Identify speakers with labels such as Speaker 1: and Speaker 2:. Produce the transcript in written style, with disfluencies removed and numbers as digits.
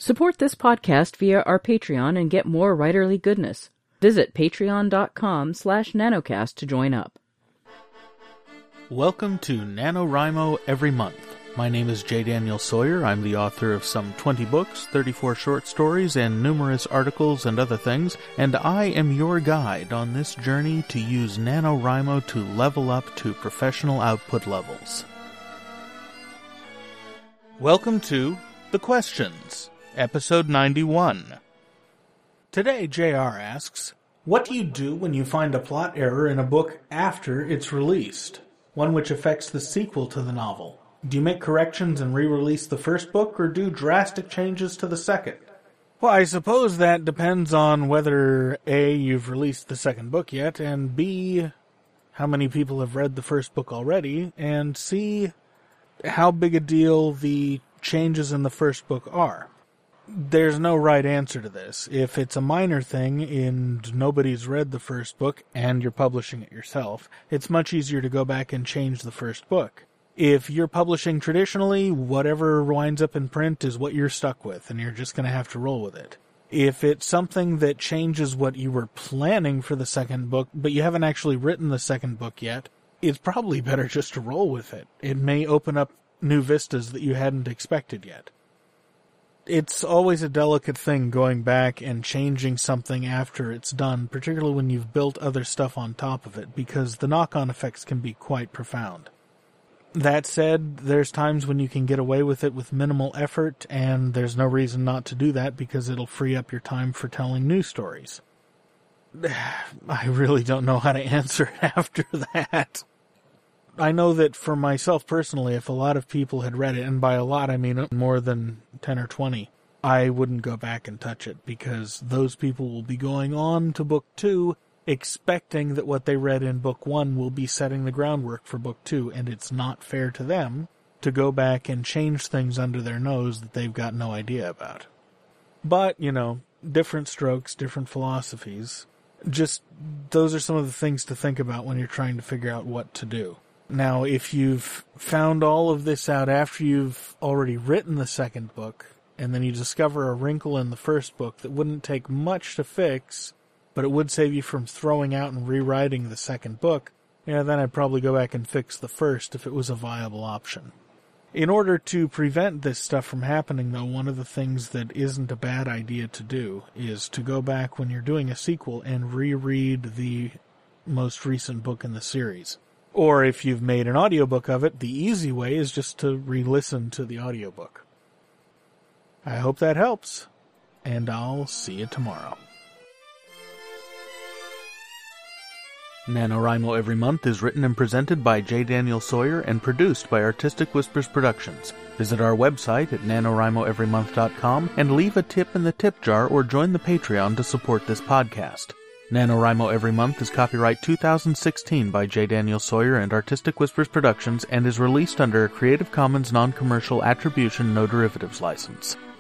Speaker 1: Support this podcast via our Patreon and get more writerly goodness. Visit patreon.com/nanocast to join up.
Speaker 2: Welcome to NaNoWriMo Every Month. My name is J. Daniel Sawyer. I'm the author of some 20 books, 34 short stories, and numerous articles and other things, and I am your guide on this journey to use NaNoWriMo to level up to professional output levels. Welcome to The Questions, Episode 91. Today, JR asks, what do you do when you find a plot error in a book after it's released? One which affects the sequel to the novel. Do you make corrections and re-release the first book, or do drastic changes to the second? Well, I suppose that depends on whether A, you've released the second book yet, and B, how many people have read the first book already, and C, how big a deal the changes in the first book are. There's no right answer to this. If it's a minor thing and nobody's read the first book and you're publishing it yourself, it's much easier to go back and change the first book. If you're publishing traditionally, whatever winds up in print is what you're stuck with, and you're just going to have to roll with it. If it's something that changes what you were planning for the second book, but you haven't actually written the second book yet, it's probably better just to roll with it. It may open up new vistas that you hadn't expected yet. It's always a delicate thing going back and changing something after it's done, particularly when you've built other stuff on top of it, because the knock-on effects can be quite profound. That said, there's times when you can get away with it with minimal effort, and there's no reason not to do that because it'll free up your time for telling new stories. I really don't know how to answer it after that. I know that for myself personally, if a lot of people had read it, and by a lot I mean more than 10 or 20, I wouldn't go back and touch it, because those people will be going on to book 2, expecting that what they read in book 1 will be setting the groundwork for book 2, and it's not fair to them to go back and change things under their nose that they've got no idea about. But, different strokes, different philosophies. Just, those are some of the things to think about when you're trying to figure out what to do. Now, if you've found all of this out after you've already written the second book, and then you discover a wrinkle in the first book that wouldn't take much to fix, but it would save you from throwing out and rewriting the second book, then I'd probably go back and fix the first if it was a viable option. In order to prevent this stuff from happening, though, one of the things that isn't a bad idea to do is to go back when you're doing a sequel and reread the most recent book in the series. Or if you've made an audiobook of it, the easy way is just to re-listen to the audiobook. I hope that helps, and I'll see you tomorrow. NaNoWriMo Every Month is written and presented by J. Daniel Sawyer and produced by Artistic Whispers Productions. Visit our website at nanowrimoeverymonth.com and leave a tip in the tip jar or join the Patreon to support this podcast. NaNoWriMo Every Month is copyright 2016 by J. Daniel Sawyer and Artistic Whispers Productions and is released under a Creative Commons Non-Commercial Attribution No Derivatives license.